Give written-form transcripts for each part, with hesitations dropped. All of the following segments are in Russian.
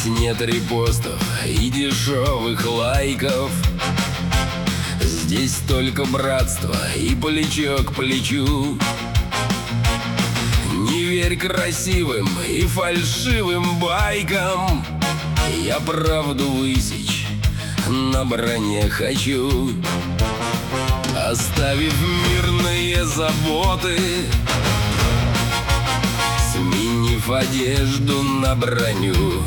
Здесь нет репостов и дешевых лайков. Здесь только братство и плечо к плечу. Не верь красивым и фальшивым байкам. Я правду высечь на броне хочу. Оставив мирные заботы, сменив одежду на броню,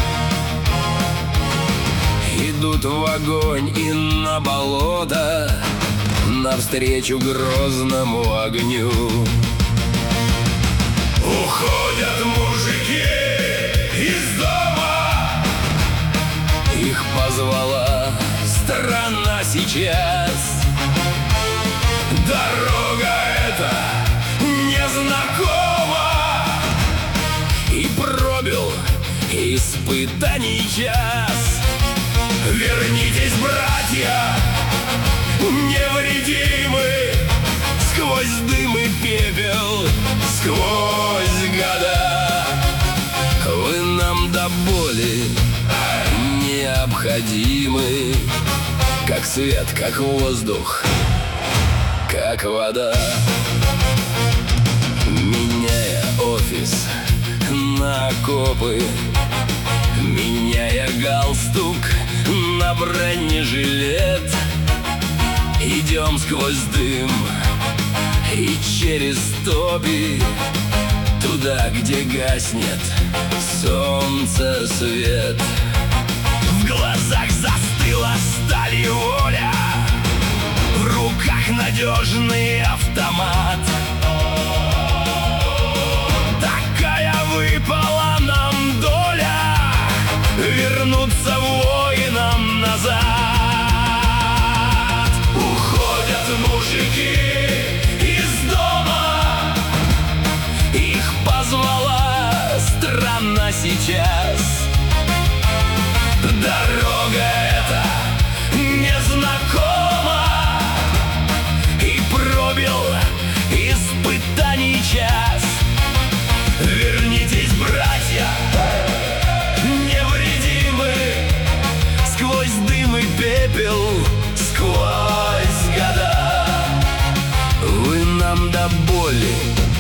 идут в огонь и на болото, навстречу грозному огню. Уходят мужики из дома, их позвала страна сейчас. Дорога эта незнакома, и пробил испытаний час. Вернитесь, братья, невредимы, сквозь дым и пепел, сквозь года. Вы нам до боли необходимы, как свет, как воздух, как вода. Меняя офис на окопы, меняя галстук на бронежилет, идем сквозь дым и через топи, туда, где гаснет солнце свет. В глазах застыла сталь и воля, в руках надежный автомат. Такая выпала нам доля, вернуться воинам назад. Уходят мужики из дома, их позвала страна сейчас. Дорога эта незнакома, и пробил испытаний час. Вернитесь, братья, невредимы, сквозь дым и пепел, сквозь года. Вы нам до боли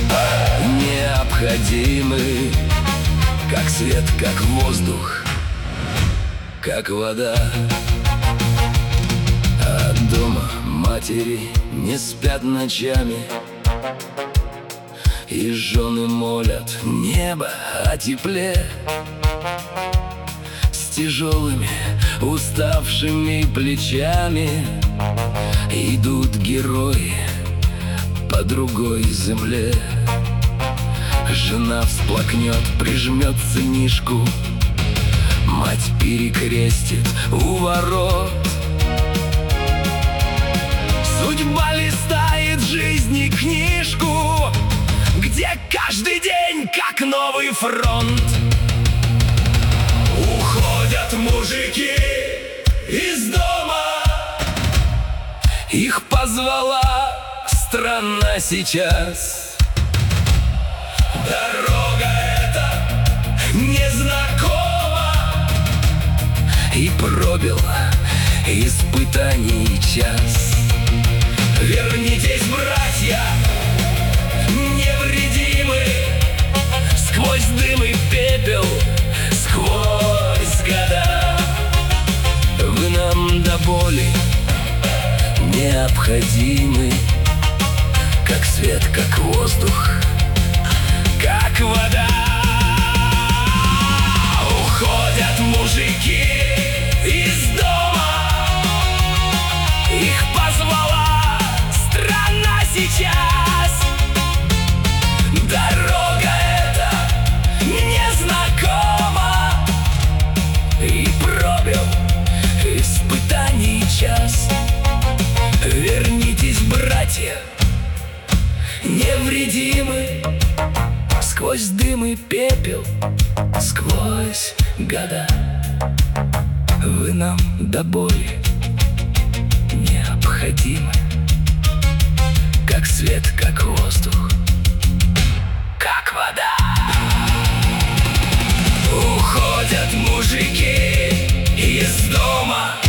необходимы, как свет, как воздух, как вода. А дома матери не спят ночами, и жены молят небо о тепле. С тяжелыми уставшими плечами идут герои по другой земле. Жена всплакнет, прижмет сынишку, мать перекрестит у ворот. Судьба листает жизни книжку, где каждый день как новый фронт. Уходят мужики из дома, их позвала страна сейчас. Дорога эта незнакома, и пробил испытаний час. Вернитесь, братья, невредимы, сквозь дым и пепел, сквозь года. Вы нам до боли необходимы, как свет, как воздух, как вода. Уходят мужики из дома, их позвала страна сейчас. Дорога эта незнакома, и пробил испытаний час. Вернитесь, братья, невредимы, сквозь дым и пепел, сквозь года. Вы нам до боли необходимы, как свет, как воздух, как вода. Уходят Выходят мужики из дома.